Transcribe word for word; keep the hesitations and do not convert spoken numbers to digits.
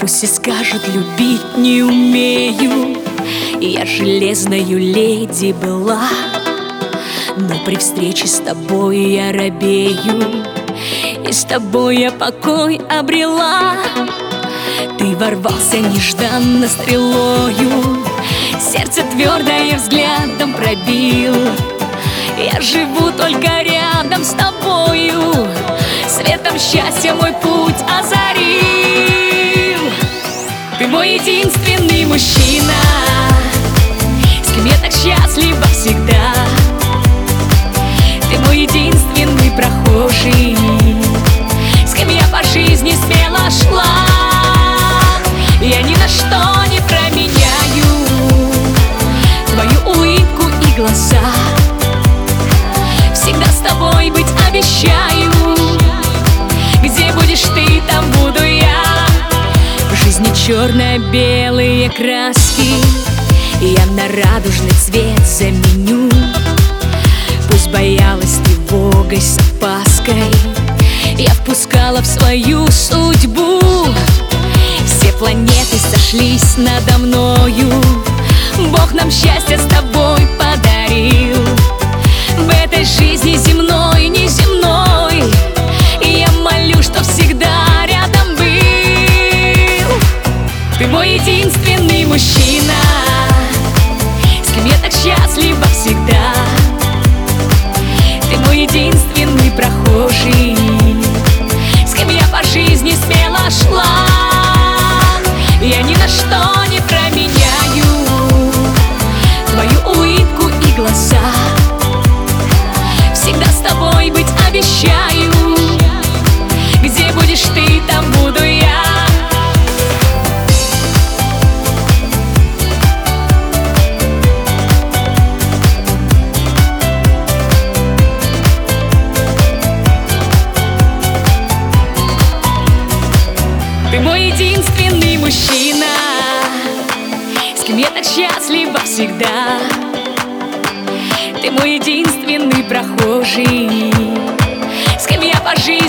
Пусть и скажут, любить не умею, я железною леди была, но при встрече с тобой я робею, и с тобой я покой обрела. Ты ворвался нежданно стрелою, сердце твердое взглядом пробил. Я живу только рядом с тобою, светом счастья мой путь озарил. Ты мой единственный мужчина, с кем я так счастлива всегда. Ты мой единственный прохожий, с кем я по жизни смело шла. Я ни на что не променяю твою улыбку и глаза. Всегда с тобой быть обещаю, где будешь ты, там буду я. В жизни черно-белые краски я на радужный цвет заменю. Пусть боялась тревогой с опаской, я впускала в свою судьбу. Все планеты сошлись надо мною, Бог нам счастье с тобой подарил. В этой жизни земной, неземной, я молю, что всегда рядом был. Ты мой единственный мужчина, с кем я так счастлива всегда. Ты мой единственный прохожий, с кем я по жизни смело шла. Я ни на что не променяю твою улыбку и глаза. Всегда с тобой быть обещаю, где будешь ты, там буду я. Ты мой единственный мужчина, с кем я так счастлива всегда. Ты мой единственный прохожий, с кем я по жизни